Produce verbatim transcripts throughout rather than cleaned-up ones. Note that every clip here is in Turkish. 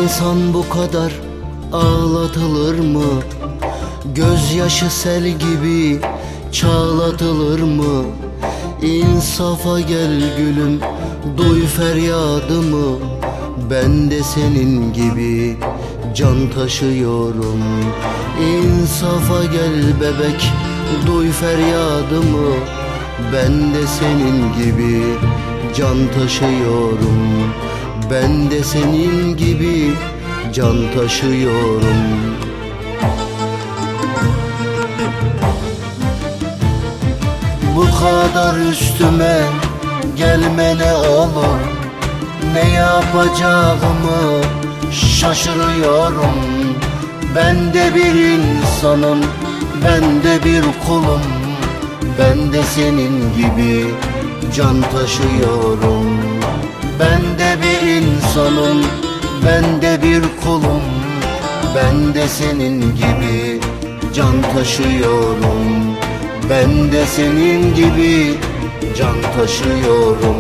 İnsan bu kadar ağlatılır mı? Gözyaşı sel gibi çağlatılır mı? İnsafa gel gülüm, duy feryadımı. Ben de senin gibi can taşıyorum. İnsafa gel bebek, duy feryadımı. Ben de senin gibi can taşıyorum. Ben de senin gibi can taşıyorum. Bu kadar üstüme gelme ne olur, ne yapacağımı şaşırıyorum. Ben de bir insanım, ben de bir kulum. Ben de senin gibi can taşıyorum. Ben de bir insanım, ben de bir kulum. Ben de senin gibi can taşıyorum. Ben de senin gibi can taşıyorum.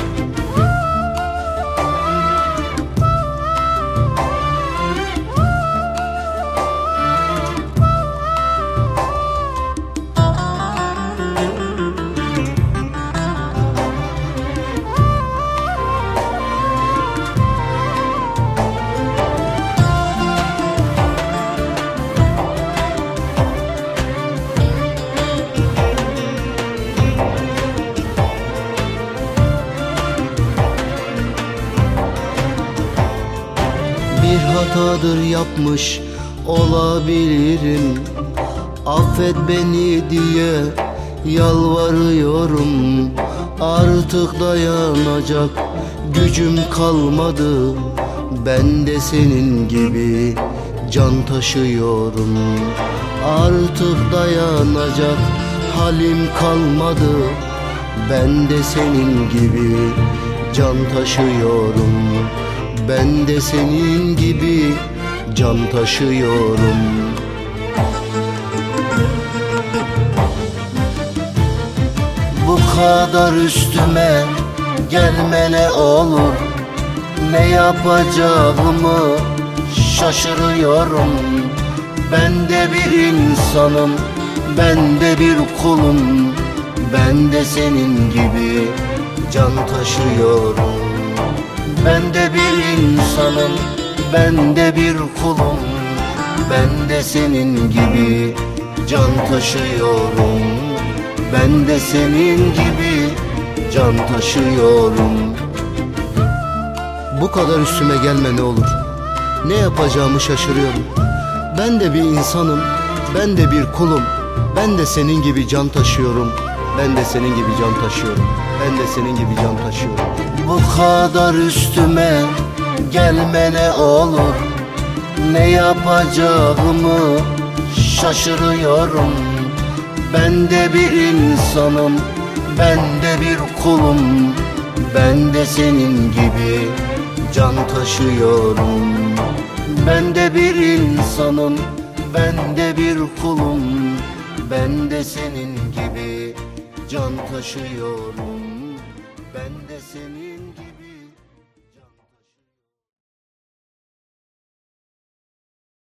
Bir hatadır yapmış olabilirim. Affet beni diye yalvarıyorum. Artık dayanacak gücüm kalmadı. Ben de senin gibi can taşıyorum. Artık dayanacak halim kalmadı. Ben de senin gibi can taşıyorum. Ben de senin gibi can taşıyorum. Bu kadar üstüme gelme ne olur, ne yapacağımı şaşırıyorum. Ben de bir insanım, ben de bir kulum. Ben de senin gibi can taşıyorum. Ben de bir insanım, ben de bir kulum. Ben de senin gibi can taşıyorum. Ben de senin gibi can taşıyorum. Bu kadar üstüme gelme ne olur, ne yapacağımı şaşırıyorum. Ben de bir insanım, ben de bir kulum. Ben de senin gibi can taşıyorum. Ben de senin gibi can taşıyorum. Ben de senin gibi can taşıyorum. Bu kadar üstüme gelme ne olur, ne yapacağımı şaşırıyorum. Ben de bir insanım, ben de bir kulum. Ben de senin gibi can taşıyorum. Ben de bir insanım, ben de bir kulum. Ben de senin gibi can taşıyorum. Ben de senin